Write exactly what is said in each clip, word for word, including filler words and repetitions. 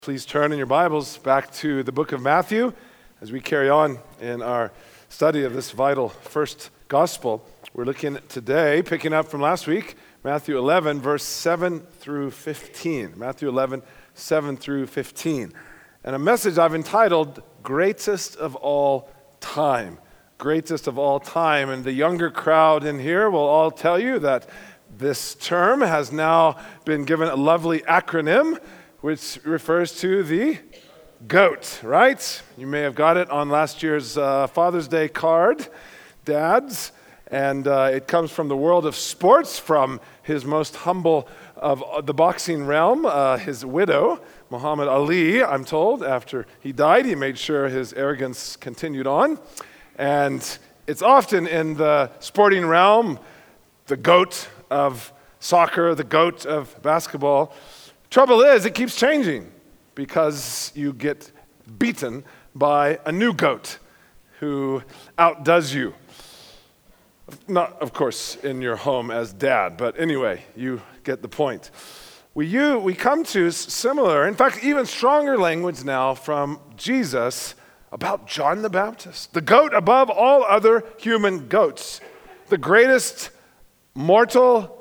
Please turn in your Bibles back to the book of Matthew as we carry on in our study of this vital first gospel. We're looking at today, picking up from last week, Matthew eleven, verse seven through fifteen. Matthew eleven, seven through fifteen. And a message I've entitled, Greatest of All Time. Greatest of All Time. And the younger crowd in here will all tell you that this term has now been given a lovely acronym, which refers to the GOAT, right? You may have got it on last year's uh, Father's Day card, dads, and uh, it comes from the world of sports, from his most humble of the boxing realm, uh, his widow, Muhammad Ali, I'm told. After he died, he made sure his arrogance continued on. And it's often in the sporting realm, the GOAT of soccer, the GOAT of basketball. Trouble is, it keeps changing because you get beaten by a new GOAT who outdoes you. Not, of course, in your home as dad, but anyway, you get the point. We, you, we come to similar, in fact, even stronger language now from Jesus about John the Baptist, the GOAT above all other human goats, the greatest mortal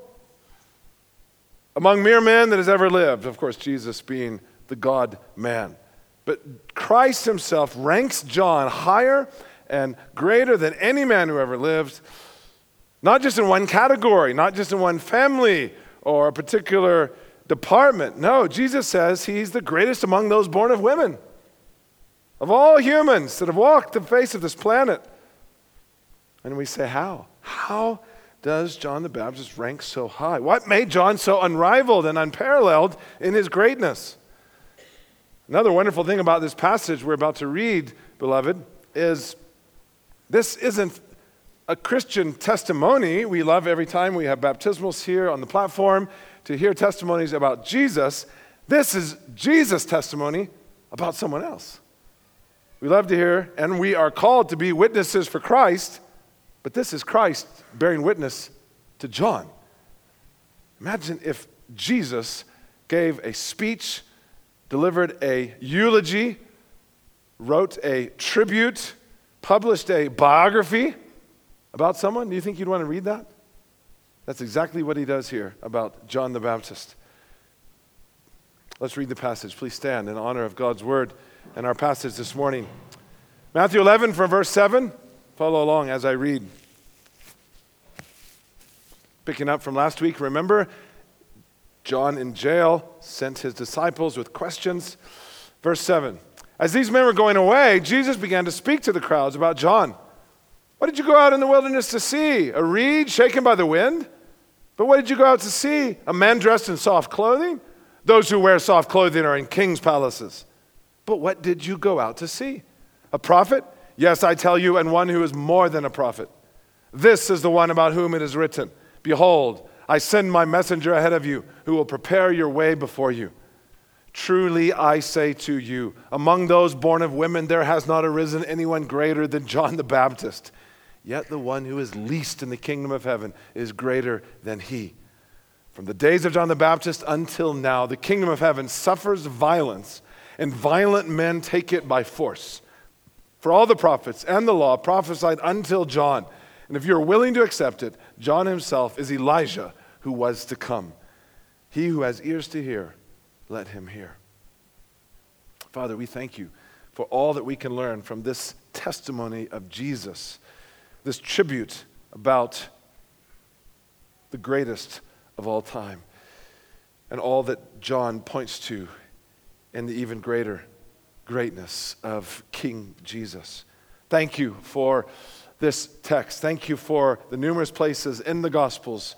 among mere men that has ever lived, of course, Jesus being the God-man. But Christ himself ranks John higher and greater than any man who ever lived, not just in one category, not just in one family or a particular department. No, Jesus says he's the greatest among those born of women, of all humans that have walked the face of this planet. And we say, how? How does John the Baptist rank so high? What made John so unrivaled and unparalleled in his greatness? Another wonderful thing about this passage we're about to read, beloved, is this isn't a Christian testimony. We love every time we have baptismals here on the platform to hear testimonies about Jesus. This is Jesus' testimony about someone else. We love to hear, and we are called to be witnesses for Christ. But this is Christ bearing witness to John. Imagine if Jesus gave a speech, delivered a eulogy, wrote a tribute, published a biography about someone. Do you think you'd want to read that? That's exactly what he does here about John the Baptist. Let's read the passage. Please stand in honor of God's word and our passage this morning. Matthew eleven from verse seven. Follow along as I read. Picking up from last week, remember, John in jail sent his disciples with questions. Verse seven, as these men were going away, Jesus began to speak to the crowds about John. What did you go out in the wilderness to see? A reed shaken by the wind? But what did you go out to see? A man dressed in soft clothing? Those who wear soft clothing are in king's palaces. But what did you go out to see? A prophet? Yes, I tell you, and one who is more than a prophet. This is the one about whom it is written, behold, I send my messenger ahead of you, who will prepare your way before you. Truly I say to you, among those born of women, there has not arisen anyone greater than John the Baptist. Yet the one who is least in the kingdom of heaven is greater than he. From the days of John the Baptist until now, the kingdom of heaven suffers violence, and violent men take it by force. For all the prophets and the law prophesied until John. And if you're willing to accept it, John himself is Elijah who was to come. He who has ears to hear, let him hear. Father, we thank you for all that we can learn from this testimony of Jesus, this tribute about the greatest of all time, and all that John points to in the even greater greatness of King Jesus. Thank you for this text. Thank you for the numerous places in the Gospels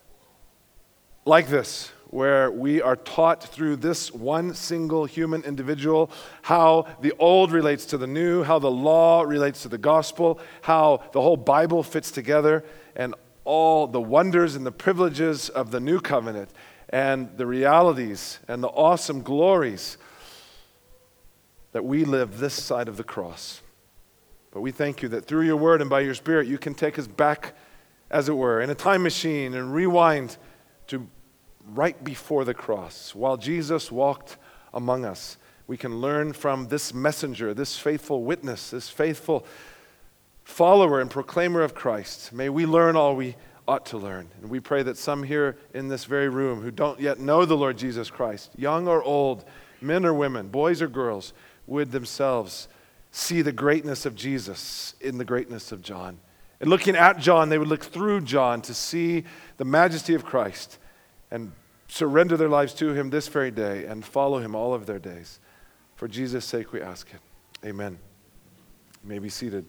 like this, where we are taught through this one single human individual how the old relates to the new, how the law relates to the gospel, how the whole Bible fits together, and all the wonders and the privileges of the new covenant, and the realities and the awesome glories that we live this side of the cross. But we thank you that through your word and by your Spirit, you can take us back, as it were, in a time machine and rewind to right before the cross, while Jesus walked among us we can learn from this messenger, this faithful witness, this faithful follower and proclaimer of Christ. May we learn all we ought to learn. And we pray that some here in this very room who don't yet know the Lord Jesus Christ, young or old, men or women, boys or girls, would themselves see the greatness of Jesus in the greatness of John. And looking at John, they would look through John to see the majesty of Christ and surrender their lives to him this very day and follow him all of their days. For Jesus' sake we ask it. Amen. You may be seated.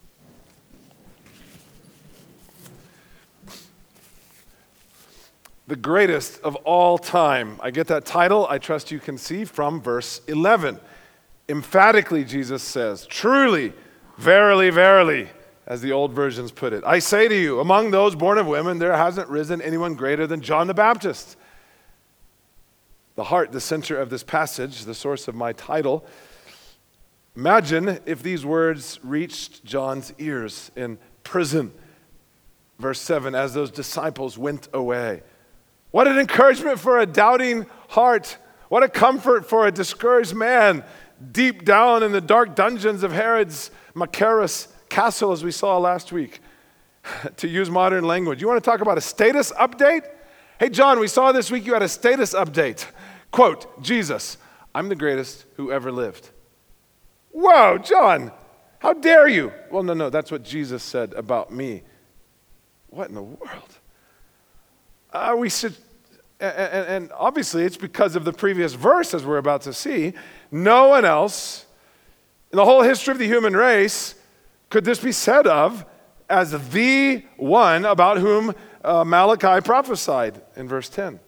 The greatest of all time. I get that title, I trust you can see, from verse eleven. Emphatically, Jesus says, truly, verily, verily, as the old versions put it, I say to you, among those born of women, there hasn't risen anyone greater than John the Baptist. The heart, the center of this passage, the source of my title. Imagine if these words reached John's ears in prison. Verse seven, as those disciples went away. What an encouragement for a doubting heart. What a comfort for a discouraged man deep down in the dark dungeons of Herod's Machaerus castle, as we saw last week, to use modern language. You want to talk about a status update? Hey, John, we saw this week you had a status update. Quote, Jesus, I'm the greatest who ever lived. Whoa, John, how dare you? Well, no, no, that's what Jesus said about me. What in the world? Uh, we should, and, and obviously it's because of the previous verse, as we're about to see. No one else in the whole history of the human race could this be said of as the one about whom uh, Malachi prophesied in verse ten.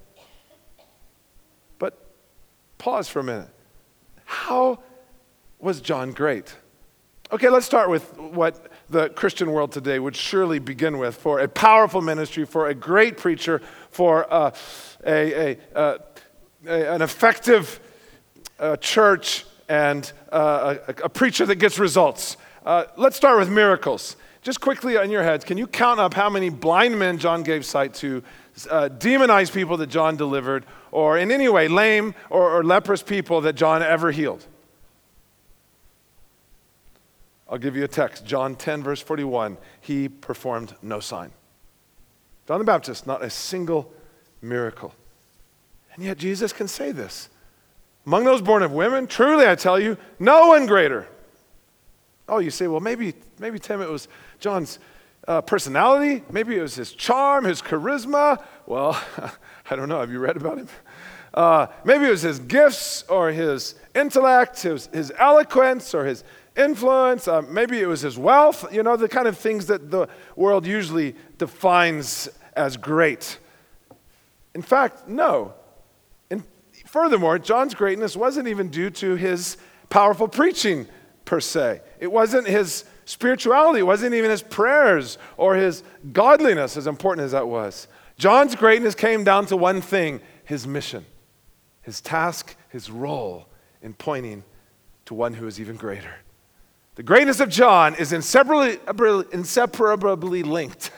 But pause for a minute. How was John great? Okay, let's start with what the Christian world today would surely begin with for a powerful ministry, for a great preacher, for uh, a, a, uh, a, an effective uh, church, and uh, a, a preacher that gets results. Uh, let's start with miracles. Just quickly on your heads, can you count up how many blind men John gave sight to, uh, demonized people that John delivered, or in any way lame or, or leprous people that John ever healed? I'll give you a text. John ten, verse forty-one. He performed no sign. John the Baptist, not a single miracle. And yet Jesus can say this. Among those born of women, truly I tell you, no one greater. Oh, you say, well, maybe, maybe Tim, it was John's uh, personality. Maybe it was his charm, his charisma. Well, I don't know. Have you read about him? Uh, maybe it was his gifts or his intellect, his, his eloquence or his influence, uh, maybe it was his wealth, you know, the kind of things that the world usually defines as great. In fact, no. And furthermore, John's greatness wasn't even due to his powerful preaching per se. It wasn't his spirituality, it wasn't even his prayers or his godliness, as important as that was. John's greatness came down to one thing, his mission, his task, his role in pointing to one who is even greater. The greatness of John is inseparably, inseparably linked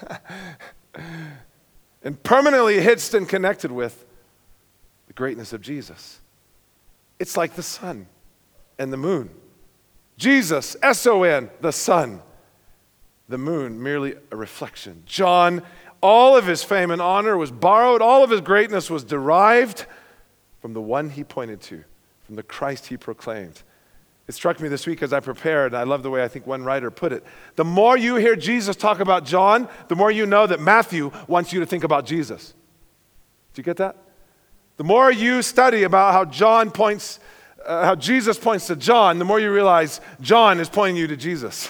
and permanently hitched and connected with the greatness of Jesus. It's like the sun and the moon. Jesus, S O N, the sun. The moon, merely a reflection. John, all of his fame and honor was borrowed. All of his greatness was derived from the one he pointed to, from the Christ he proclaimed. It struck me this week as I prepared, and I love the way I think one writer put it. The more you hear Jesus talk about John, the more you know that Matthew wants you to think about Jesus. Do you get that? The more you study about how John points, uh, how Jesus points to John, the more you realize John is pointing you to Jesus,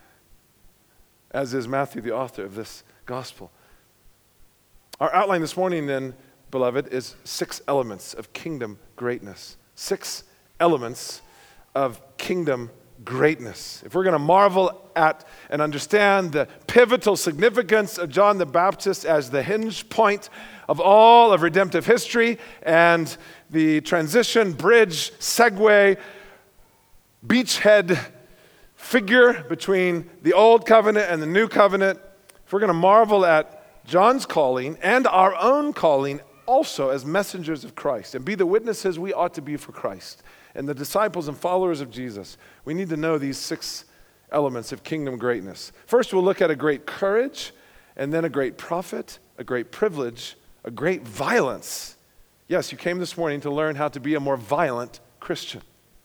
as is Matthew, the author of this gospel. Our outline this morning, then, beloved, is six elements of kingdom greatness. Six elements of kingdom greatness. If we're going to marvel at and understand the pivotal significance of John the Baptist as the hinge point of all of redemptive history and the transition, bridge, segue, beachhead figure between the old covenant and the new covenant, if we're going to marvel at John's calling and our own calling also as messengers of Christ and be the witnesses we ought to be for Christ and the disciples and followers of Jesus, we need to know these six elements of kingdom greatness. First, we'll look at a great courage, and then a great profit, a great privilege, a great violence. Yes, you came this morning to learn how to be a more violent Christian.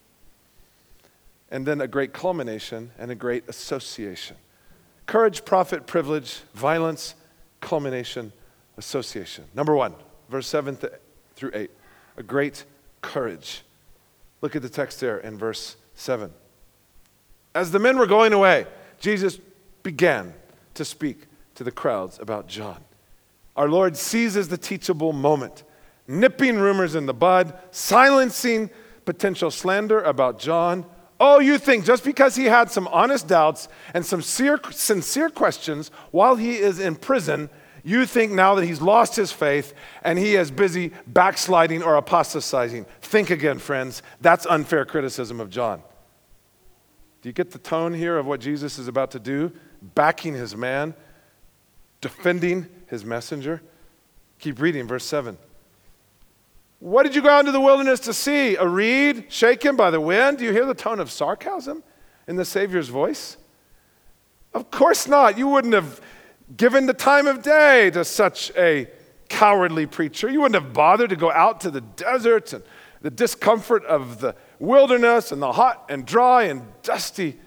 And then a great culmination and a great association. Courage, profit, privilege, violence, culmination, association. Number one, verse seven through eight, a great courage. Look at the text there in verse seven. As the men were going away, Jesus began to speak to the crowds about John. Our Lord seizes the teachable moment, nipping rumors in the bud, silencing potential slander about John. Oh, you think just because he had some honest doubts and some sincere, sincere questions while he is in prison, you think now that he's lost his faith and he is busy backsliding or apostatizing. Think again, friends. That's unfair criticism of John. Do you get the tone here of what Jesus is about to do? Backing his man, defending his messenger. Keep reading, verse seven. What did you go out into the wilderness to see? A reed shaken by the wind? Do you hear the tone of sarcasm in the Savior's voice? Of course not. You wouldn't have given the time of day to such a cowardly preacher. You wouldn't have bothered to go out to the deserts and the discomfort of the wilderness and the hot and dry and dusty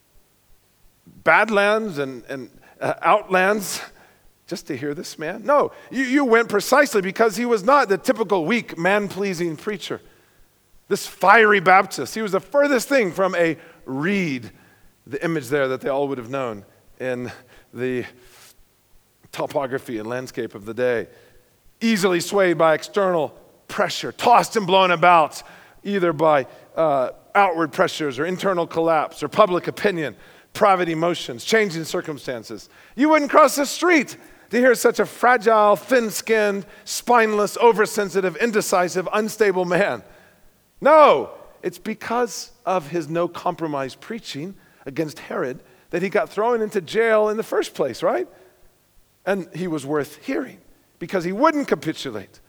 badlands and, and uh, outlands just to hear this man? No, you, you went precisely because he was not the typical weak, man-pleasing preacher. This fiery Baptist, he was the furthest thing from a reed, the image there that they all would have known in the topography and landscape of the day. Easily swayed by external pressure, tossed and blown about, either by uh, outward pressures or internal collapse or public opinion, private emotions, changing circumstances. You wouldn't cross the street to hear such a fragile, thin-skinned, spineless, oversensitive, indecisive, unstable man. No, it's because of his no-compromise preaching against Herod that he got thrown into jail in the first place, right? And he was worth hearing because he wouldn't capitulate.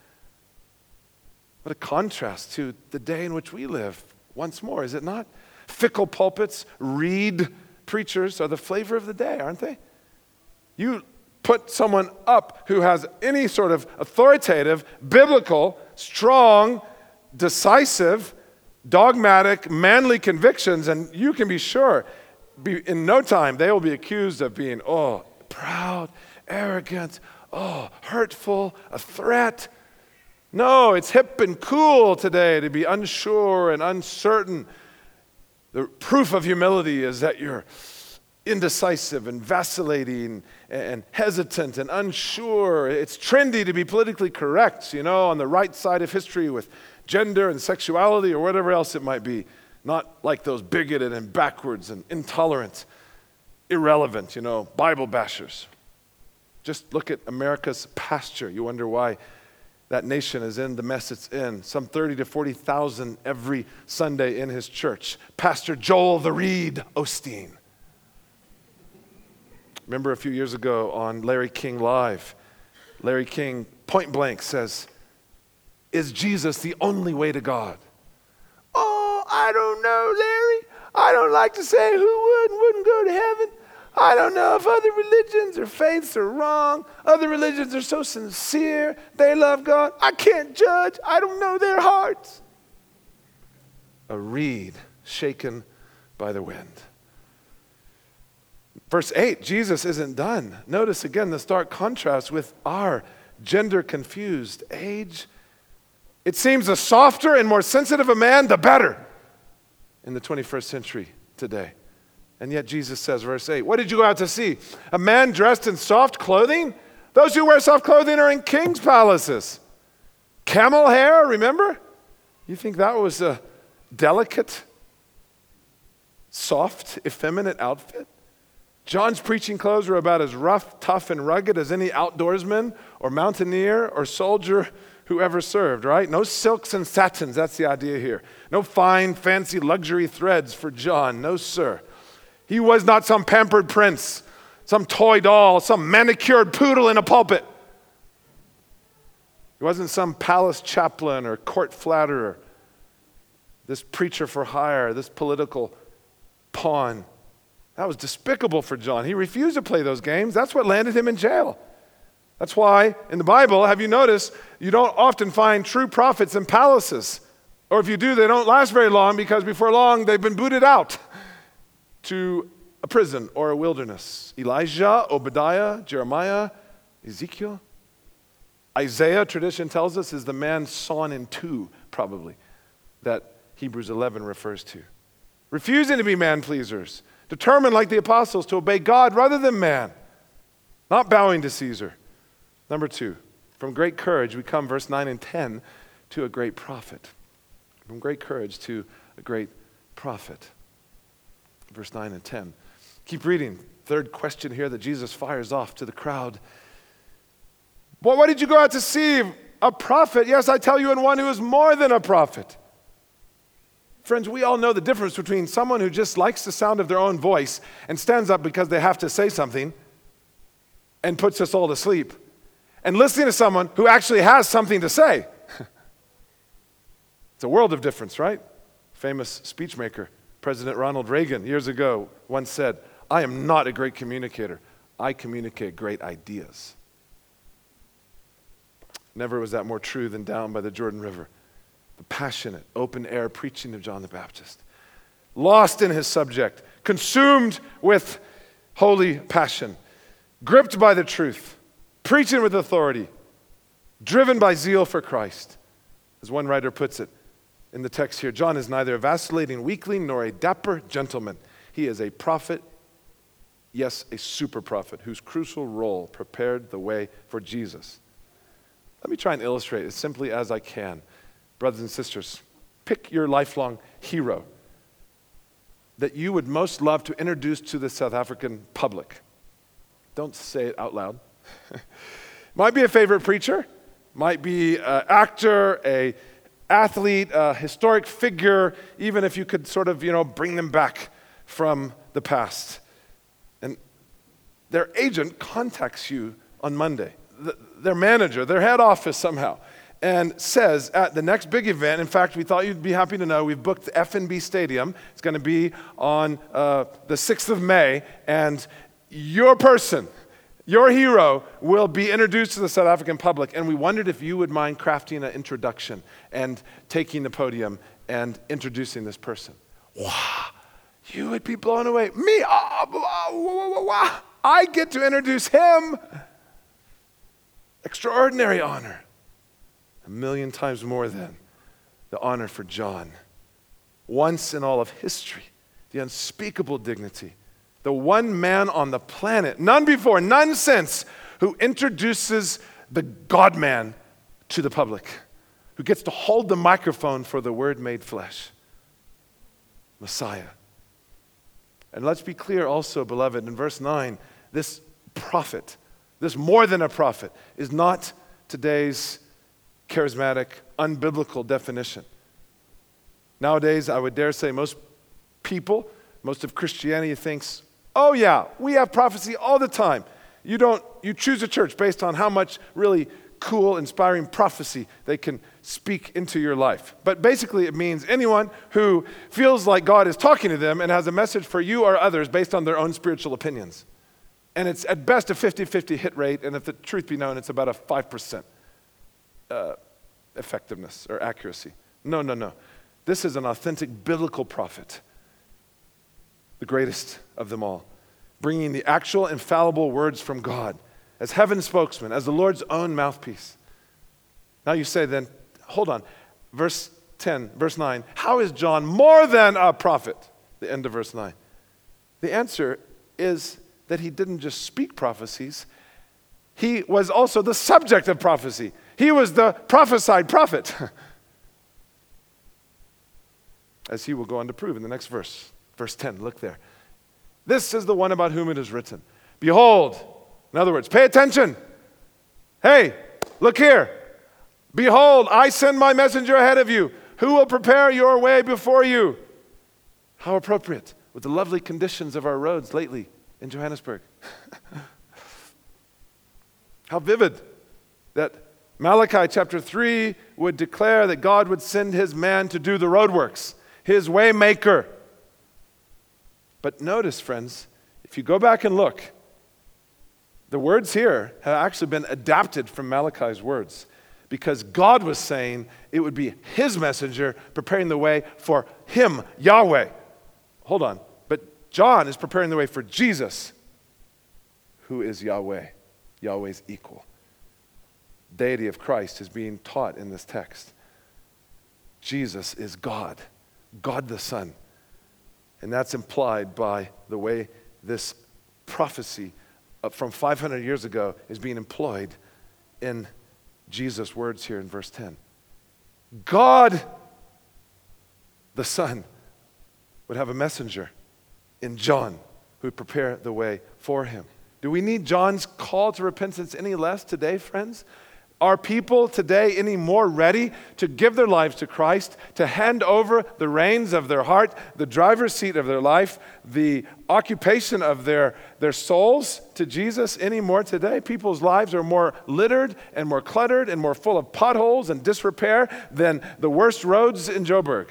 What a contrast to the day in which we live, once more, is it not? Fickle pulpits, reed preachers are the flavor of the day, aren't they? You put someone up who has any sort of authoritative, biblical, strong, decisive, dogmatic, manly convictions, and you can be sure, be, in no time, they will be accused of being, oh, proud, arrogant, oh, hurtful, a threat. No, it's hip and cool today to be unsure and uncertain. The proof of humility is that you're indecisive and vacillating and hesitant and unsure. It's trendy to be politically correct, you know, on the right side of history with gender and sexuality or whatever else it might be. Not like those bigoted and backwards and intolerant, irrelevant, you know, Bible bashers. Just look at America's pasture. You wonder why that nation is in the mess it's in. Some thirty to forty thousand every Sunday in his church. Pastor Joel the Reed Osteen. Remember a few years ago on Larry King Live, Larry King point blank says, is Jesus the only way to God? Oh, I don't know, Larry. I don't like to say who would and wouldn't go to heaven. I don't know if other religions or faiths are wrong. Other religions are so sincere. They love God. I can't judge. I don't know their hearts. A reed shaken by the wind. Verse eight, Jesus isn't done. Notice again the stark contrast with our gender-confused age. It seems the softer and more sensitive a man, the better in the twenty-first century today. And yet Jesus says, verse eight, what did you go out to see? A man dressed in soft clothing? Those who wear soft clothing are in king's palaces. Camel hair, remember? You think that was a delicate, soft, effeminate outfit? John's preaching clothes were about as rough, tough, and rugged as any outdoorsman or mountaineer or soldier who ever served, right? No silks and satins, that's the idea here. No fine, fancy, luxury threads for John, no sir. He was not some pampered prince, some toy doll, some manicured poodle in a pulpit. He wasn't some palace chaplain or court flatterer. this preacher for hire, this political pawn. That was despicable for John. He refused to play those games. That's what landed him in jail. That's why in the Bible, have you noticed, you don't often find true prophets in palaces. Or if you do, they don't last very long because before long they've been booted out to a prison or a wilderness. Elijah, Obadiah, Jeremiah, Ezekiel. Isaiah, tradition tells us, is the man sawn in two, probably, that Hebrews eleven refers to. Refusing to be man-pleasers, determined like the apostles to obey God rather than man, not bowing to Caesar. Number two, from great courage we come, verse nine and ten, to a great prophet. From great courage to a great prophet. Verse nine and ten. Keep reading. Third question here that Jesus fires off to the crowd. Well, what did you go out to see? A prophet? Yes, I tell you, and one who is more than a prophet. Friends, we all know the difference between someone who just likes the sound of their own voice and stands up because they have to say something and puts us all to sleep, and listening to someone who actually has something to say. It's a world of difference, right? Famous speechmaker, President Ronald Reagan, years ago, once said, I am not a great communicator. I communicate great ideas. Never was that more true than down by the Jordan River. The passionate, open-air preaching of John the Baptist. Lost in his subject, consumed with holy passion, gripped by the truth, preaching with authority, driven by zeal for Christ. As one writer puts it in the text here, John is neither a vacillating weakling nor a dapper gentleman. He is a prophet, yes, a super prophet, whose crucial role prepared the way for Jesus. Let me try and illustrate as simply as I can. Brothers and sisters, pick your lifelong hero that you would most love to introduce to the South African public. Don't say it out loud. Might be a favorite preacher, might be an actor, a athlete, a historic figure, even if you could sort of, you know, bring them back from the past. And their agent contacts you on Monday. The, their manager, their head office somehow, and says at the next big event, in fact, we thought you'd be happy to know, we've booked the F N B Stadium. It's going to be on uh, the sixth of May, and your person, your hero, will be introduced to the South African public, and we wondered if you would mind crafting an introduction and taking the podium and introducing this person. Wow, you would be blown away. Me, oh, oh, oh, oh, I get to introduce him. Extraordinary honor. A million times more than the honor for John. Once in all of history, the unspeakable dignity. The one man on the planet, none before, none since, who introduces the God-man to the public, who gets to hold the microphone for the Word made flesh. Messiah. And let's be clear also, beloved, in verse nine, this prophet, this more than a prophet, is not today's charismatic, unbiblical definition. Nowadays, I would dare say most people, most of Christianity thinks, oh yeah, we have prophecy all the time. You don't, you choose a church based on how much really cool, inspiring prophecy they can speak into your life. But basically it means anyone who feels like God is talking to them and has a message for you or others based on their own spiritual opinions. And it's at best a fifty-fifty hit rate, and if the truth be known, it's about a five percent uh, effectiveness or accuracy. No, no, no. This is an authentic biblical prophet, the greatest of them all, bringing the actual infallible words from God as heaven's spokesman, as the Lord's own mouthpiece. Now you say then, hold on, verse ten, verse nine, how is John more than a prophet? The end of verse nine. The answer is that he didn't just speak prophecies, he was also the subject of prophecy. He was the prophesied prophet. As he will go on to prove in the next verse. Verse ten, look there. This is the one about whom it is written. Behold, in other words, pay attention. Hey, look here. Behold, I send my messenger ahead of you, who will prepare your way before you. How appropriate with the lovely conditions of our roads lately in Johannesburg. How vivid that Malachi chapter three would declare that God would send his man to do the roadworks. his way maker. But notice, friends, if you go back and look, the words here have actually been adapted from Malachi's words because God was saying it would be his messenger preparing the way for him, Yahweh. Hold on. But John is preparing the way for Jesus, who is Yahweh, Yahweh's equal. Deity of Christ is being taught in this text. Jesus is God, God the Son. And that's implied by the way this prophecy from five hundred years ago is being employed in Jesus' words here in verse ten. God, the Son, would have a messenger in John who would prepare the way for him. Do we need John's call to repentance any less today, friends? Are people today any more ready to give their lives to Christ, to hand over the reins of their heart, the driver's seat of their life, the occupation of their, their souls to Jesus any more today? People's lives are more littered and more cluttered and more full of potholes and disrepair than the worst roads in Joburg.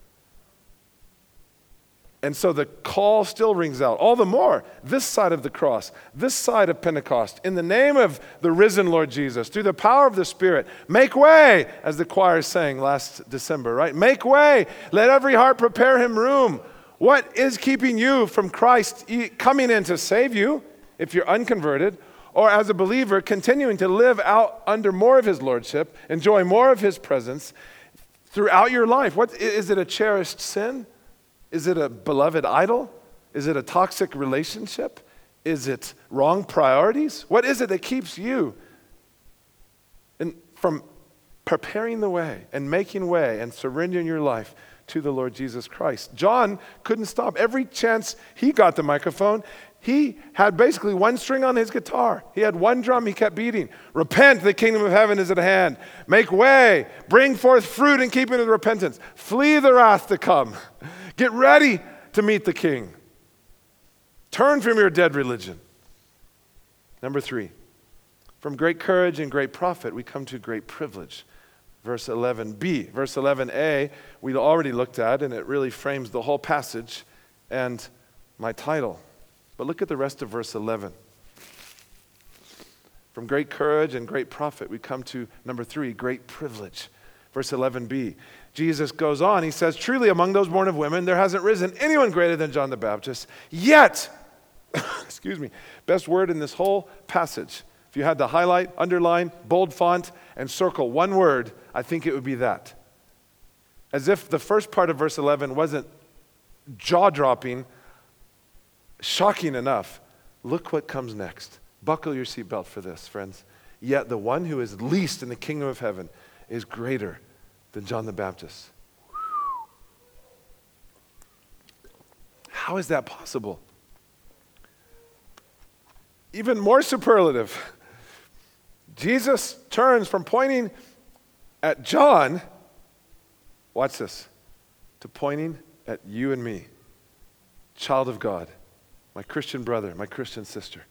And so the call still rings out, all the more this side of the cross, this side of Pentecost, in the name of the risen Lord Jesus, through the power of the Spirit, make way, as the choir sang last December, right? Make way, let every heart prepare him room. What is keeping you from Christ coming in to save you, if you're unconverted, or as a believer, continuing to live out under more of his lordship, enjoy more of his presence throughout your life? What, is it a cherished sin? Is it a beloved idol? Is it a toxic relationship? Is it wrong priorities? What is it that keeps you in, from preparing the way and making way and surrendering your life to the Lord Jesus Christ? John couldn't stop. Every chance he got the microphone, he had basically one string on his guitar. He had one drum he kept beating. Repent, the kingdom of heaven is at hand. Make way. Bring forth fruit in keeping with repentance. Flee the wrath to come. Get ready to meet the King. Turn from your dead religion. Number three, from great courage and great profit, we come to great privilege. Verse eleven b. Verse eleven a, we already looked at, and it really frames the whole passage and my title. But look at the rest of verse eleven. From great courage and great profit, we come to number three, great privilege. Verse eleven b. Jesus goes on, he says, truly among those born of women, there hasn't risen anyone greater than John the Baptist, yet, excuse me, best word in this whole passage. If you had to highlight, underline, bold font, and circle one word, I think it would be that. As if the first part of verse eleven wasn't jaw-dropping, shocking enough. Look what comes next. Buckle your seatbelt for this, friends. Yet the one who is least in the kingdom of heaven is greater than John the Baptist. How is that possible? Even more superlative. Jesus turns from pointing at John, watch this, to pointing at you and me, child of God, my Christian brother, my Christian sister.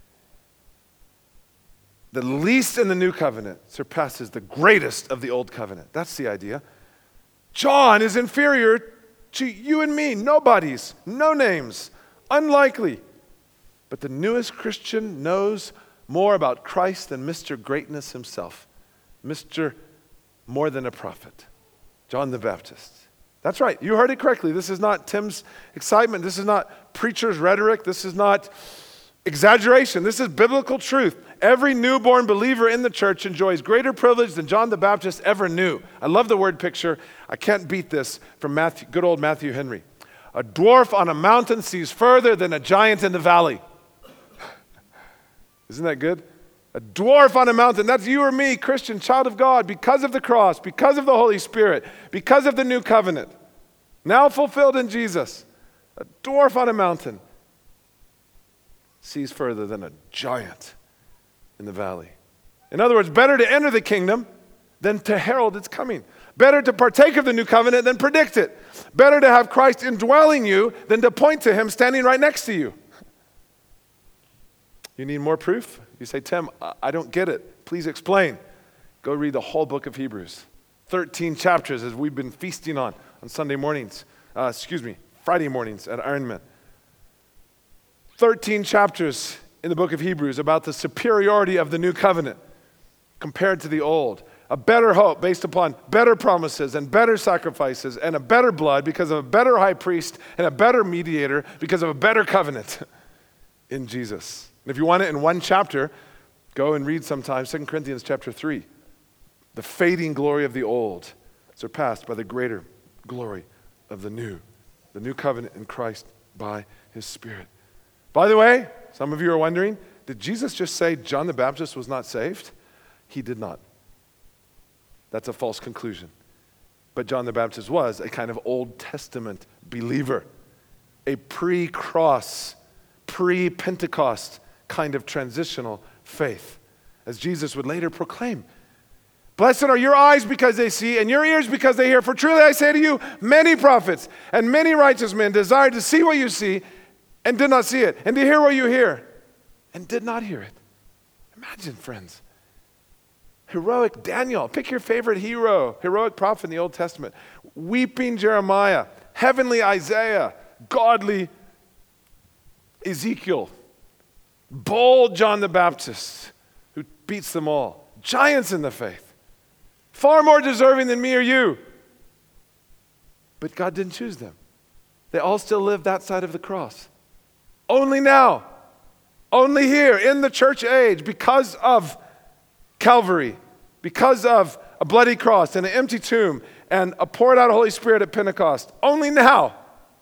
The least in the new covenant surpasses the greatest of the old covenant. That's the idea. John is inferior to you and me. Nobodies, no names, unlikely. But the newest Christian knows more about Christ than Mister Greatness himself. Mister More than a prophet, John the Baptist. That's right. You heard it correctly. This is not Tim's excitement. This is not preacher's rhetoric. This is not exaggeration. This is biblical truth. Every newborn believer in the church enjoys greater privilege than John the Baptist ever knew. I love the word picture. I can't beat this from Matthew, good old Matthew Henry. A dwarf on a mountain sees further than a giant in the valley. Isn't that good? A dwarf on a mountain. That's you or me, Christian, child of God, because of the cross, because of the Holy Spirit, because of the new covenant, now fulfilled in Jesus. A dwarf on a mountain sees further than a giant in the valley. In other words, better to enter the kingdom than to herald its coming. Better to partake of the new covenant than predict it. Better to have Christ indwelling you than to point to him standing right next to you. You need more proof? You say, Tim, I don't get it. Please explain. Go read the whole book of Hebrews. thirteen chapters as we've been feasting on on Sunday mornings. uh, excuse me, Friday mornings at Ironman. thirteen chapters in the book of Hebrews about the superiority of the new covenant compared to the old. A better hope based upon better promises and better sacrifices and a better blood because of a better high priest and a better mediator because of a better covenant in Jesus. And if you want it in one chapter, go and read sometime Second Corinthians chapter three. The fading glory of the old surpassed by the greater glory of the new. The new covenant in Christ by his Spirit. By the way, some of you are wondering, did Jesus just say John the Baptist was not saved? He did not. That's a false conclusion. But John the Baptist was a kind of Old Testament believer, a pre-cross, pre-Pentecost kind of transitional faith, as Jesus would later proclaim. Blessed are your eyes because they see, and your ears because they hear. For truly I say to you, many prophets and many righteous men desired to see what you see and did not see it, and to hear what you hear and did not hear it. Imagine, friends. Heroic Daniel, pick your favorite hero, heroic prophet in the Old Testament. Weeping Jeremiah, heavenly Isaiah, godly Ezekiel, bold John the Baptist, who beats them all. Giants in the faith, far more deserving than me or you. But God didn't choose them. They all still live that side of the cross. Only now, only here in the church age, because of Calvary, because of a bloody cross and an empty tomb and a poured out Holy Spirit at Pentecost, only now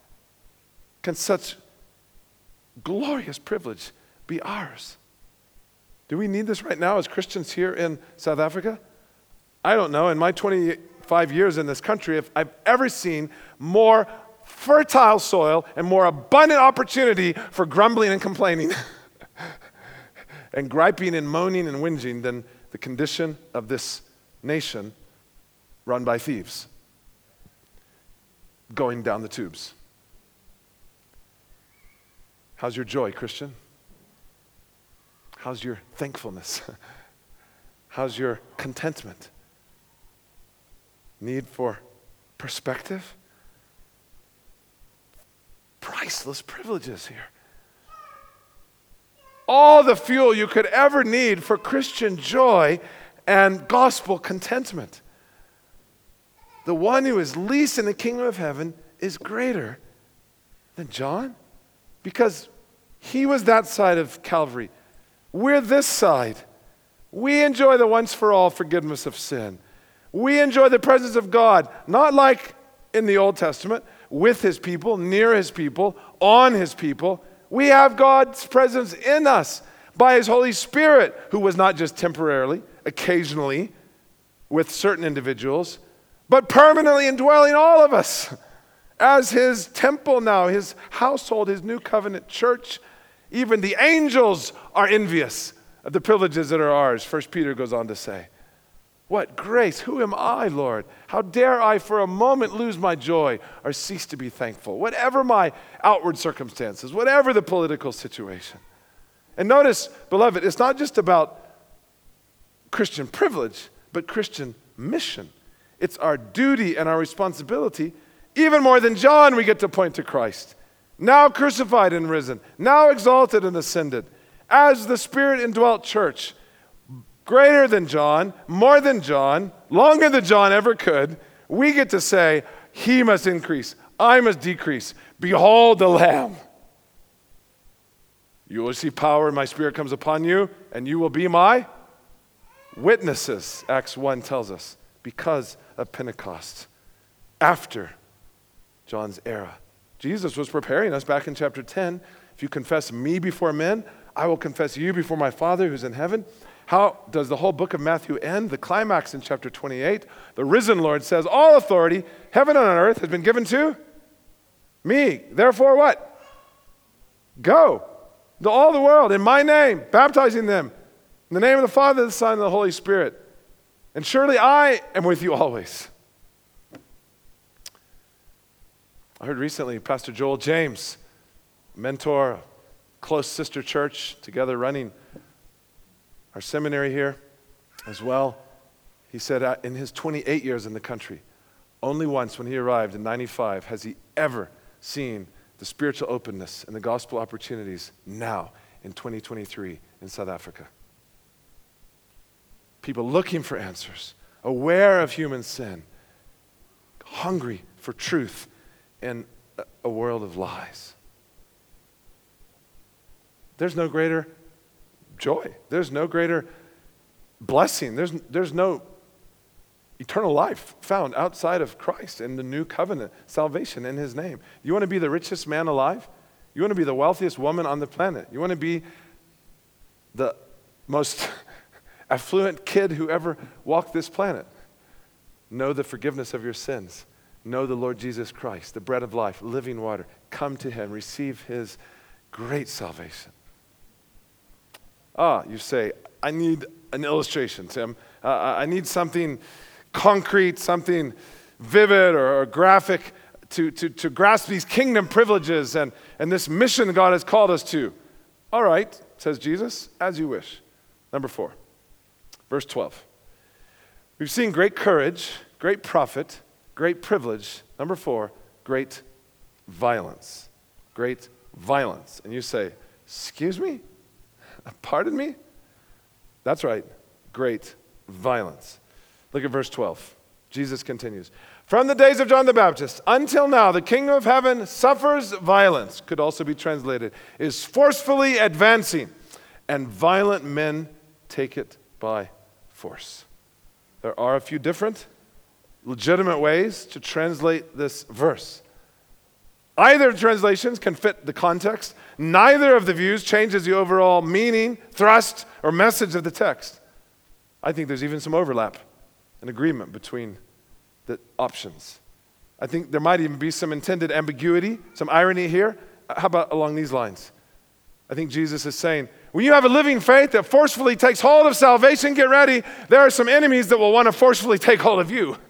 can such glorious privilege be ours. Do we need this right now as Christians here in South Africa? I don't know. In my twenty-five years in this country, if I've ever seen more fertile soil and more abundant opportunity for grumbling and complaining and griping and moaning and whinging than the condition of this nation run by thieves going down the tubes. How's your joy, Christian? How's your thankfulness? How's your contentment? Need for perspective? Priceless privileges here. All the fuel you could ever need for Christian joy and gospel contentment. The one who is least in the kingdom of heaven is greater than John, because he was that side of Calvary. We're this side. We enjoy the once for all forgiveness of sin. We enjoy the presence of God, not like in the Old Testament, with his people, near his people, on his people. We have God's presence in us by his Holy Spirit, who was not just temporarily, occasionally, with certain individuals, but permanently indwelling all of us as his temple now, his household, his new covenant church. Even the angels are envious of the privileges that are ours, First Peter goes on to say. What grace! Who am I, Lord? How dare I for a moment lose my joy or cease to be thankful, whatever my outward circumstances, whatever the political situation. And notice, beloved, it's not just about Christian privilege, but Christian mission. It's our duty and our responsibility. Even more than John, we get to point to Christ, now crucified and risen, now exalted and ascended, as the Spirit indwelt church. Greater than John, more than John, longer than John ever could, we get to say, he must increase, I must decrease. Behold the Lamb. You will see power and my Spirit comes upon you, and you will be my witnesses, Acts one tells us, because of Pentecost, after John's era. Jesus was preparing us back in chapter ten. If you confess me before men, I will confess you before my Father who's in heaven. How does the whole book of Matthew end? The climax in chapter twenty-eight. The risen Lord says, all authority, heaven and on earth, has been given to me. Therefore what? Go to all the world in my name, baptizing them in the name of the Father, the Son, and the Holy Spirit. And surely I am with you always. I heard recently Pastor Joel James, mentor, close sister church, together running our seminary here as well. He said uh, in his twenty-eight years in the country, only once when he arrived in ninety-five has he ever seen the spiritual openness and the gospel opportunities now in twenty twenty-three in South Africa. People looking for answers, aware of human sin, hungry for truth in a world of lies. There's no greater joy. There's no greater blessing. There's, there's no eternal life found outside of Christ in the new covenant, salvation in his name. You want to be the richest man alive? You want to be the wealthiest woman on the planet? You want to be the most affluent kid who ever walked this planet? Know the forgiveness of your sins. Know the Lord Jesus Christ, the bread of life, living water. Come to him, receive his great salvation. Ah, you say, I need an illustration, Tim. Uh, I need something concrete, something vivid or, or graphic to, to, to grasp these kingdom privileges and, and this mission God has called us to. All right, says Jesus, as you wish. Number four, verse twelve. We've seen great courage, great profit, great privilege. Number four, great violence. Great violence. And you say, excuse me? Pardon me? That's right, great violence. Look at verse twelve. Jesus continues. From the days of John the Baptist until now, the kingdom of heaven suffers violence, could also be translated, is forcefully advancing, and violent men take it by force. There are a few different, legitimate ways to translate this verse. Either translations can fit the context. Neither of the views changes the overall meaning, thrust, or message of the text. I think there's even some overlap and agreement between the options. I think there might even be some intended ambiguity, some irony here. How about along these lines? I think Jesus is saying, when you have a living faith that forcefully takes hold of salvation, get ready. There are some enemies that will want to forcefully take hold of you.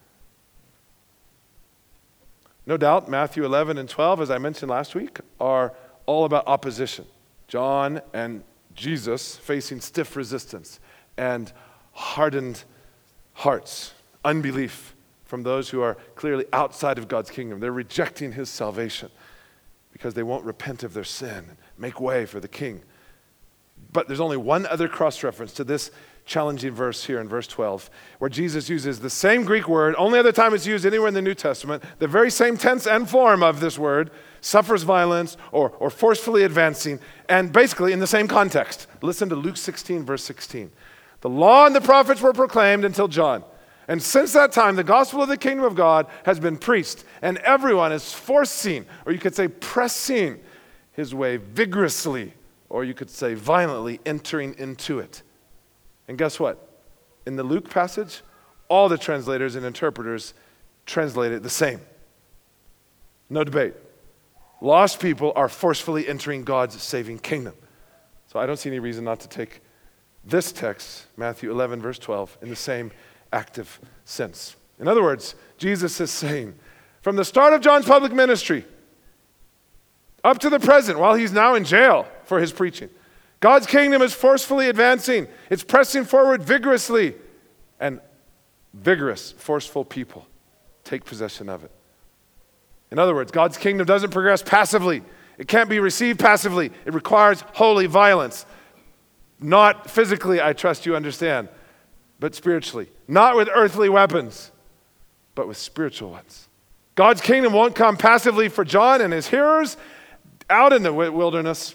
No doubt, Matthew eleven and twelve, as I mentioned last week, are all about opposition. John and Jesus facing stiff resistance and hardened hearts, unbelief from those who are clearly outside of God's kingdom. They're rejecting his salvation because they won't repent of their sin and make way for the king. But there's only one other cross-reference to this challenging verse here in verse twelve, where Jesus uses the same Greek word, only other time it's used anywhere in the New Testament, the very same tense and form of this word, suffers violence or, or forcefully advancing, and basically in the same context. Listen to Luke sixteen, verse sixteen. The law and the prophets were proclaimed until John. And since that time, the gospel of the kingdom of God has been preached, and everyone is forcing, or you could say pressing his way vigorously, or you could say violently entering into it. And guess what? In the Luke passage, all the translators and interpreters translate it the same. No debate. Lost people are forcefully entering God's saving kingdom. So I don't see any reason not to take this text, Matthew eleven, verse twelve, in the same active sense. In other words, Jesus is saying, from the start of John's public ministry up to the present, while he's now in jail for his preaching, God's kingdom is forcefully advancing. It's pressing forward vigorously, and vigorous, forceful people take possession of it. In other words, God's kingdom doesn't progress passively. It can't be received passively. It requires holy violence. Not physically, I trust you understand, but spiritually. Not with earthly weapons, but with spiritual ones. God's kingdom won't come passively for John and his hearers out in the wilderness,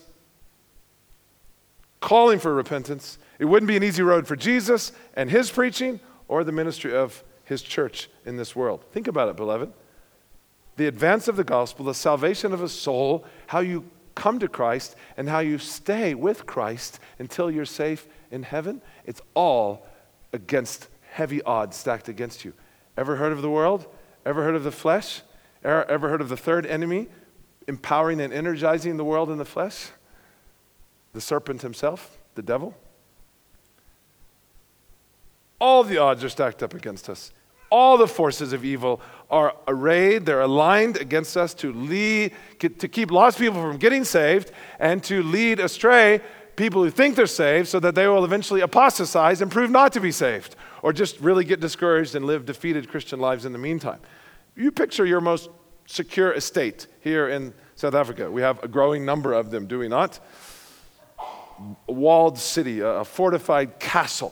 calling for repentance. It wouldn't be an easy road for Jesus and his preaching or the ministry of his church in this world. Think about it, beloved. The advance of the gospel, the salvation of a soul, how you come to Christ and how you stay with Christ until you're safe in heaven, it's all against heavy odds stacked against you. Ever heard of the world? Ever heard of the flesh? Ever heard of the third enemy empowering and energizing the world in the flesh? The serpent himself, the devil. All the odds are stacked up against us. All the forces of evil are arrayed, they're aligned against us to lead, to keep lost people from getting saved and to lead astray people who think they're saved so that they will eventually apostatize and prove not to be saved or just really get discouraged and live defeated Christian lives in the meantime. You picture your most secure estate here in South Africa. We have a growing number of them, do we not? A walled city, a fortified castle.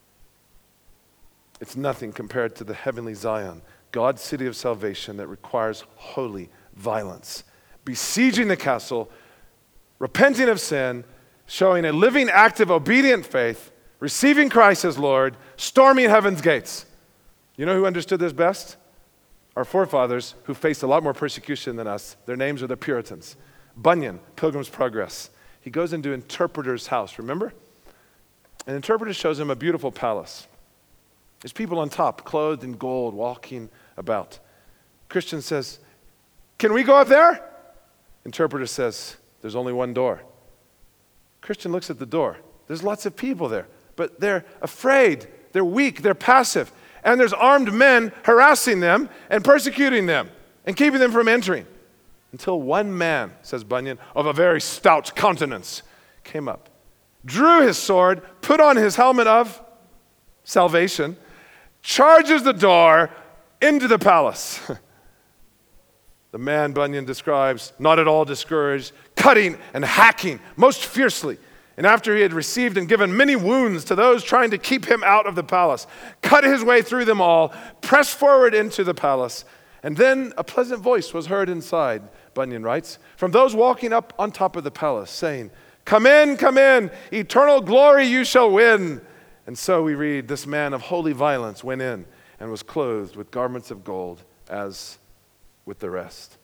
It's nothing compared to the heavenly Zion, God's city of salvation that requires holy violence. Besieging the castle, repenting of sin, showing a living, active, obedient faith, receiving Christ as Lord, storming heaven's gates. You know who understood this best? Our forefathers, who faced a lot more persecution than us. Their names are the Puritans. Bunyan, Pilgrim's Progress. He goes into interpreter's house, remember? An interpreter shows him a beautiful palace. There's people on top, clothed in gold, walking about. Christian says, "Can we go up there?" Interpreter says, "There's only one door." Christian looks at the door. There's lots of people there, but they're afraid, they're weak, they're passive. And there's armed men harassing them and persecuting them and keeping them from entering. Until one man, says Bunyan, of a very stout countenance, came up, drew his sword, put on his helmet of salvation, charges the door into the palace. The man, Bunyan describes, not at all discouraged, cutting and hacking most fiercely. And after he had received and given many wounds to those trying to keep him out of the palace, cut his way through them all, pressed forward into the palace. And then a pleasant voice was heard inside, Bunyan writes, from those walking up on top of the palace, saying, "Come in, come in, eternal glory you shall win." And so we read, this man of holy violence went in and was clothed with garments of gold as with the rest.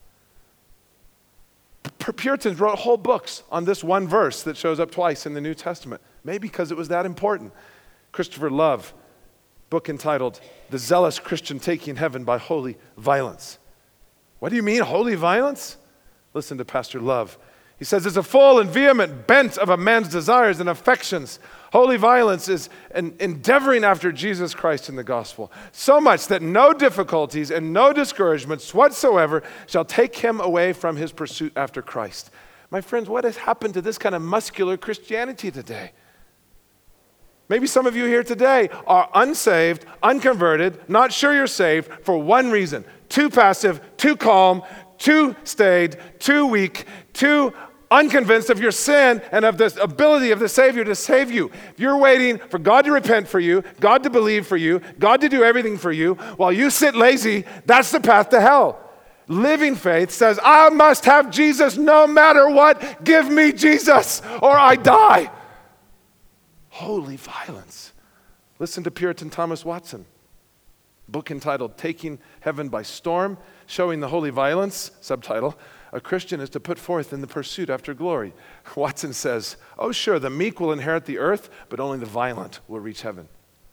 Puritans wrote whole books on this one verse that shows up twice in the New Testament, maybe because it was that important. Christopher Love, book entitled, "The Zealous Christian Taking Heaven by Holy Violence." What do you mean, holy violence? Listen to Pastor Love. He says, it's a full and vehement bent of a man's desires and affections. Holy violence is an endeavoring after Jesus Christ in the gospel, so much that no difficulties and no discouragements whatsoever shall take him away from his pursuit after Christ. My friends, what has happened to this kind of muscular Christianity today? Maybe some of you here today are unsaved, unconverted, not sure you're saved for one reason: too passive, too calm, too staid, too weak, too unconvinced of your sin and of the ability of the Savior to save you. You're waiting for God to repent for you, God to believe for you, God to do everything for you. While you sit lazy, that's the path to hell. Living faith says, I must have Jesus no matter what. Give me Jesus or I die. Holy violence. Listen to Puritan Thomas Watson. Book entitled Taking Heaven by Storm, Showing the Holy Violence, subtitle, "A Christian is to put forth in the pursuit after glory." Watson says, oh sure, the meek will inherit the earth, but only the violent will reach heaven.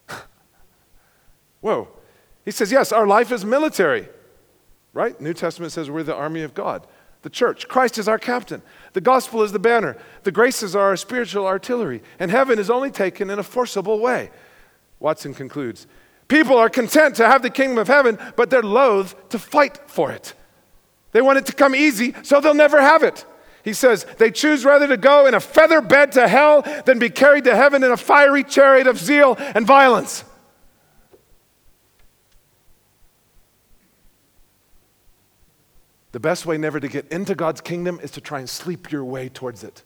Whoa. He says, yes, our life is military, right? New Testament says we're the army of God. The church, Christ is our captain. The gospel is the banner. The graces are our spiritual artillery. And heaven is only taken in a forcible way. Watson concludes, people are content to have the kingdom of heaven, but they're loath to fight for it. They want it to come easy, so they'll never have it. He says, they choose rather to go in a feather bed to hell than be carried to heaven in a fiery chariot of zeal and violence. The best way never to get into God's kingdom is to try and sleep your way towards it.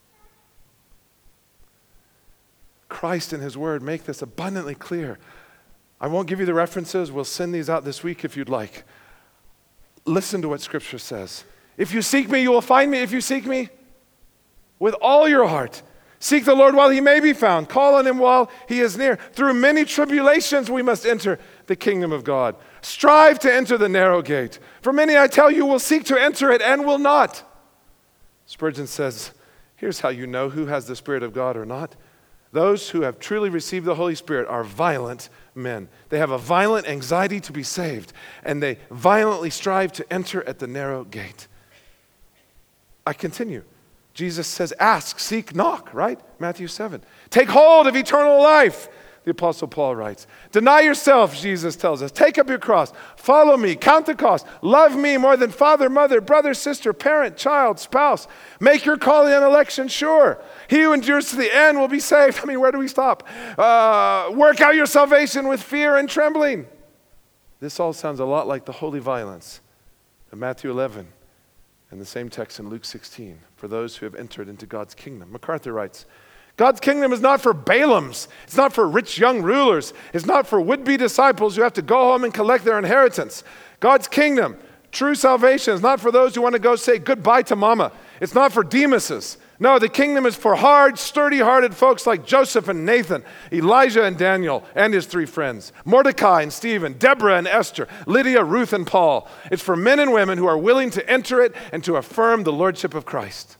Christ and his word make this abundantly clear. I won't give you the references. We'll send these out this week if you'd like. Listen to what Scripture says. If you seek me, you will find me. If you seek me with all your heart. Seek the Lord while he may be found. Call on him while he is near. Through many tribulations we must enter the kingdom of God. Strive to enter the narrow gate. For many, I tell you, will seek to enter it and will not. Spurgeon says, here's how you know who has the Spirit of God or not. Those who have truly received the Holy Spirit are violent men. They have a violent anxiety to be saved, and they violently strive to enter at the narrow gate. I continue. Jesus says, ask, seek, knock, right? Matthew seven. Take hold of eternal life, the Apostle Paul writes. Deny yourself, Jesus tells us. Take up your cross. Follow me. Count the cost. Love me more than father, mother, brother, sister, parent, child, spouse. Make your calling and election sure. He who endures to the end will be saved. I mean, where do we stop? Uh, work out your salvation with fear and trembling. This all sounds a lot like the holy violence a in Matthew eleven, and the same text in Luke sixteen, for those who have entered into God's kingdom. MacArthur writes, God's kingdom is not for Balaams. It's not for rich young rulers. It's not for would-be disciples who have to go home and collect their inheritance. God's kingdom, true salvation, is not for those who want to go say goodbye to mama. It's not for Demases. No, the kingdom is for hard, sturdy-hearted folks like Joseph and Nathan, Elijah and Daniel and his three friends, Mordecai and Stephen, Deborah and Esther, Lydia, Ruth and Paul. It's for men and women who are willing to enter it and to affirm the lordship of Christ.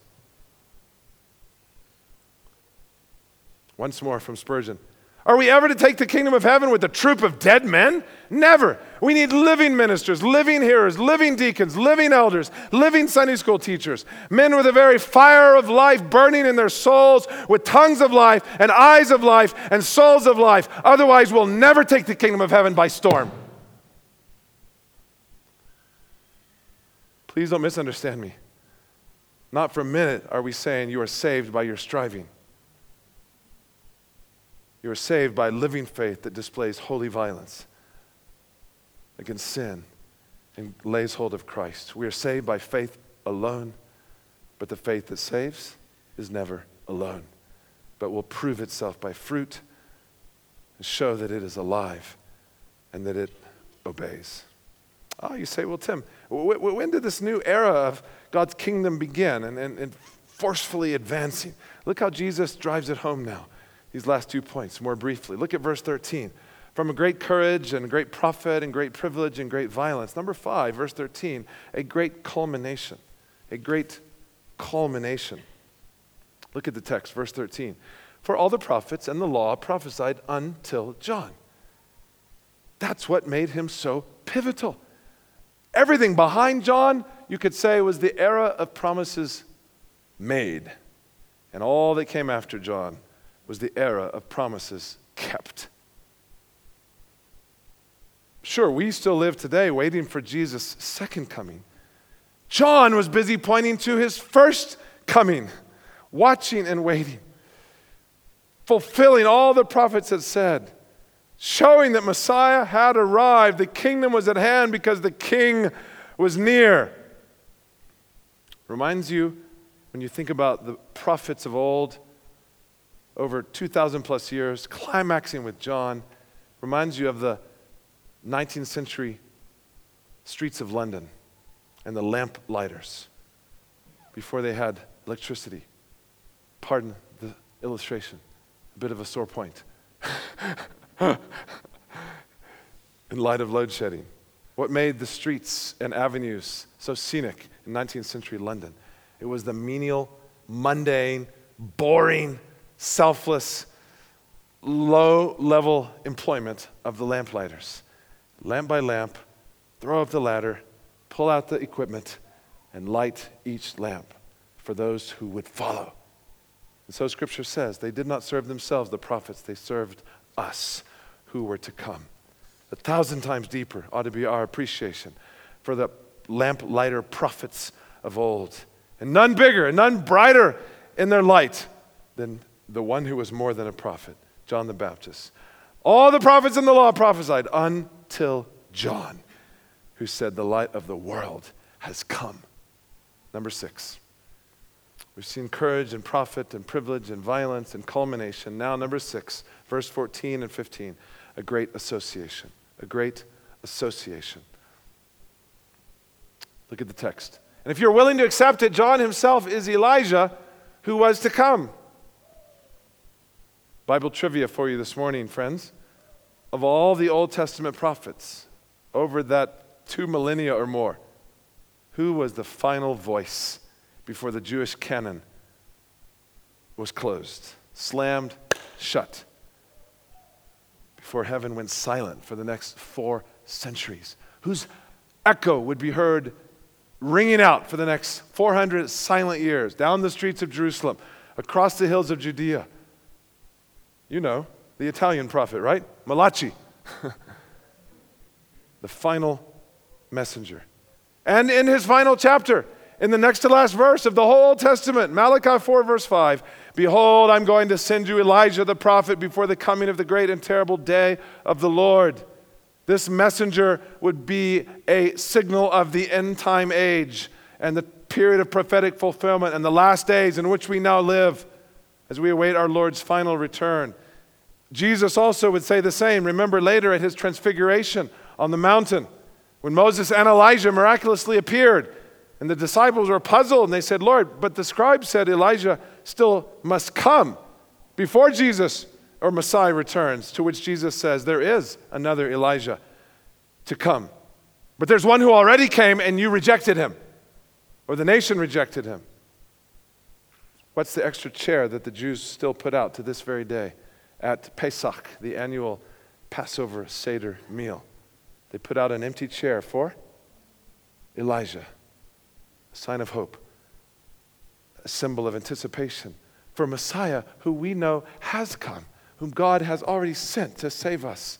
Once more from Spurgeon. Are we ever to take the kingdom of heaven with a troop of dead men? Never. We need living ministers, living hearers, living deacons, living elders, living Sunday school teachers, men with a very fire of life burning in their souls, with tongues of life and eyes of life and souls of life. Otherwise, we'll never take the kingdom of heaven by storm. Please don't misunderstand me. Not for a minute are we saying you are saved by your striving. You are saved by living faith that displays holy violence against sin and lays hold of Christ. We are saved by faith alone, but the faith that saves is never alone, but will prove itself by fruit and show that it is alive and that it obeys. Oh, you say, well, Tim, w- w- when did this new era of God's kingdom begin and, and, and forcefully advancing? Look how Jesus drives it home now. These last two points more briefly. Look at verse thirteen. From a great courage and a great prophet and great privilege and great violence. Number five, verse thirteen, a great culmination. A great culmination. Look at the text, verse thirteen. For all the prophets and the law prophesied until John. That's what made him so pivotal. Everything behind John, you could say, was the era of promises made. And all that came after John was the era of promises kept. Sure, we still live today waiting for Jesus' second coming. John was busy pointing to his first coming, watching and waiting, fulfilling all the prophets had said, showing that Messiah had arrived. The kingdom was at hand because the king was near. Reminds you, when you think about the prophets of old, over two thousand plus years, climaxing with John, reminds you of the nineteenth century streets of London and the lamp lighters before they had electricity. Pardon the illustration, a bit of a sore point. In light of load shedding, what made the streets and avenues so scenic in nineteenth century London? It was the menial, mundane, boring, selfless, low-level employment of the lamplighters. Lamp by lamp, throw up the ladder, pull out the equipment, and light each lamp for those who would follow. And so Scripture says, they did not serve themselves, the prophets, they served us who were to come. A thousand times deeper ought to be our appreciation for the lamplighter prophets of old. And none bigger and none brighter in their light than the one who was more than a prophet, John the Baptist. All the prophets in the law prophesied until John, who said the light of the world has come. Number six. We've seen courage and prophet and privilege and violence and culmination. Now number six, verse fourteen and fifteen, a great association. A great association. Look at the text. And if you're willing to accept it, John himself is Elijah who was to come. Bible trivia for you this morning, friends. Of all the Old Testament prophets, over that two millennia or more, who was the final voice before the Jewish canon was closed, slammed shut, before heaven went silent for the next four centuries? Whose echo would be heard ringing out for the next four hundred silent years, down the streets of Jerusalem, across the hills of Judea? You know, the Italian prophet, right? Malachi. The final messenger. And in his final chapter, in the next to last verse of the whole Old Testament, Malachi four verse five, behold, I'm going to send you Elijah the prophet before the coming of the great and terrible day of the Lord. This messenger would be a signal of the end time age and the period of prophetic fulfillment and the last days in which we now live as we await our Lord's final return. Jesus also would say the same. Remember later at his transfiguration on the mountain when Moses and Elijah miraculously appeared and the disciples were puzzled and they said, Lord, but the scribes said Elijah still must come before Jesus or Messiah returns, to which Jesus says there is another Elijah to come. But there's one who already came and you rejected him, or the nation rejected him. What's the extra chair that the Jews still put out to this very day at Pesach, the annual Passover Seder meal? They put out an empty chair for Elijah, a sign of hope, a symbol of anticipation for Messiah who we know has come, whom God has already sent to save us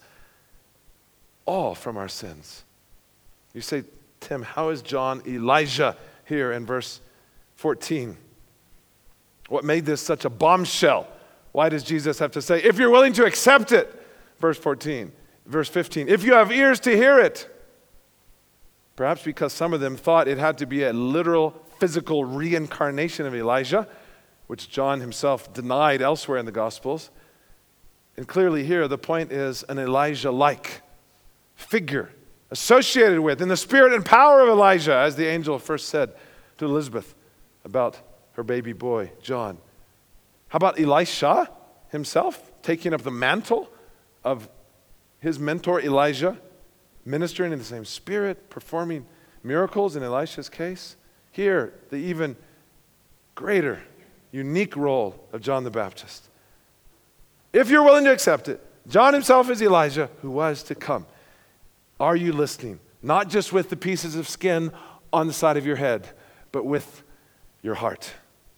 all from our sins. You say, Tim, how is John Elijah here in verse fourteen? What made this such a bombshell? Why does Jesus have to say, if you're willing to accept it? Verse fourteen, verse fifteen, if you have ears to hear it. Perhaps because some of them thought it had to be a literal physical reincarnation of Elijah, which John himself denied elsewhere in the Gospels. And clearly here the point is an Elijah-like figure associated with, in the spirit and power of Elijah, as the angel first said to Elizabeth about her baby boy, John. How about Elisha himself taking up the mantle of his mentor Elijah, ministering in the same spirit, performing miracles in Elisha's case? Here, the even greater, unique role of John the Baptist. If you're willing to accept it, John himself is Elijah who was to come. Are you listening? Not just with the pieces of skin on the side of your head, but with your heart.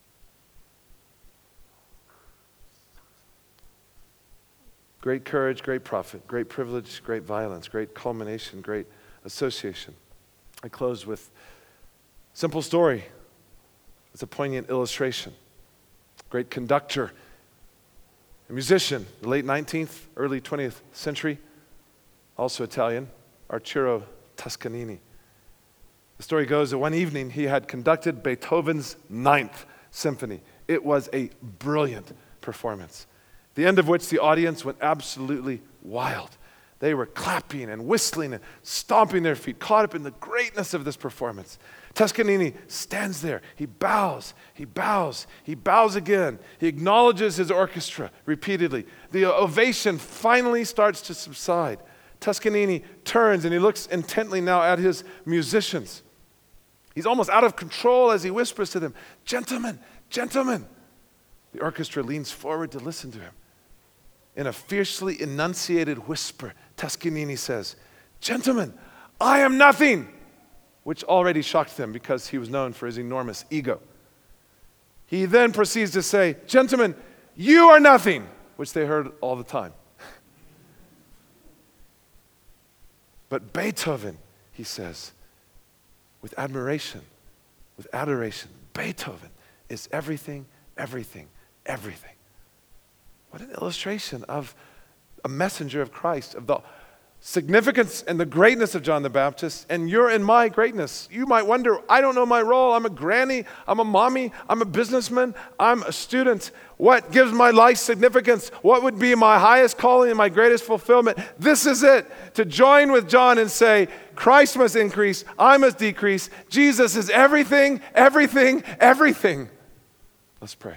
Great courage, great prophet, great privilege, great violence, great culmination, great association. I close with a simple story. It's a poignant illustration. Great conductor, a musician, the late nineteenth, early twentieth century, also Italian, Arturo Toscanini. The story goes that one evening he had conducted Beethoven's Ninth Symphony. It was a brilliant performance, the end of which the audience went absolutely wild. They were clapping and whistling and stomping their feet, caught up in the greatness of this performance. Toscanini stands there. He bows, he bows, he bows again. He acknowledges his orchestra repeatedly. The ovation finally starts to subside. Toscanini turns and he looks intently now at his musicians. He's almost out of control as he whispers to them, "Gentlemen, gentlemen." The orchestra leans forward to listen to him. In a fiercely enunciated whisper, Toscanini says, "Gentlemen, I am nothing," which already shocked them because he was known for his enormous ego. He then proceeds to say, "Gentlemen, you are nothing," which they heard all the time. But Beethoven, he says, with admiration, with adoration, Beethoven is everything, everything, everything. What an illustration of a messenger of Christ, of the significance and the greatness of John the Baptist, and your and my greatness. You might wonder, I don't know my role. I'm a granny, I'm a mommy, I'm a businessman, I'm a student. What gives my life significance? What would be my highest calling and my greatest fulfillment? This is it, to join with John and say, Christ must increase, I must decrease. Jesus is everything, everything, everything. Let's pray.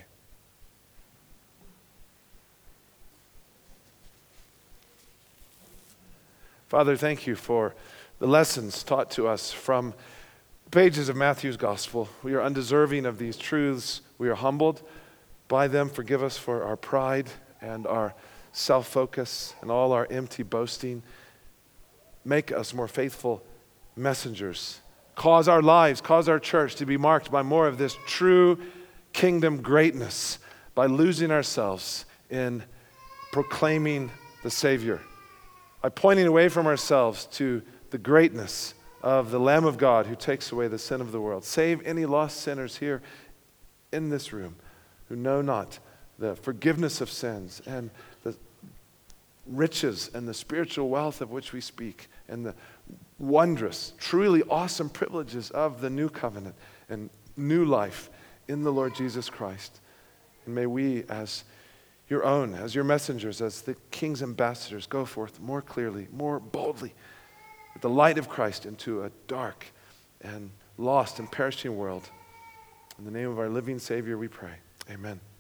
Father, thank you for the lessons taught to us from the pages of Matthew's gospel. We are undeserving of these truths. We are humbled by them. Forgive us for our pride and our self-focus and all our empty boasting. Make us more faithful messengers. Cause our lives, cause our church to be marked by more of this true kingdom greatness by losing ourselves in proclaiming the Savior, by pointing away from ourselves to the greatness of the Lamb of God who takes away the sin of the world. Save any lost sinners here in this room who know not the forgiveness of sins and the riches and the spiritual wealth of which we speak, and the wondrous, truly awesome privileges of the new covenant and new life in the Lord Jesus Christ. And may we, as your own, as your messengers, as the King's ambassadors, go forth more clearly, more boldly, with the light of Christ into a dark and lost and perishing world. In the name of our living Savior we pray. Amen.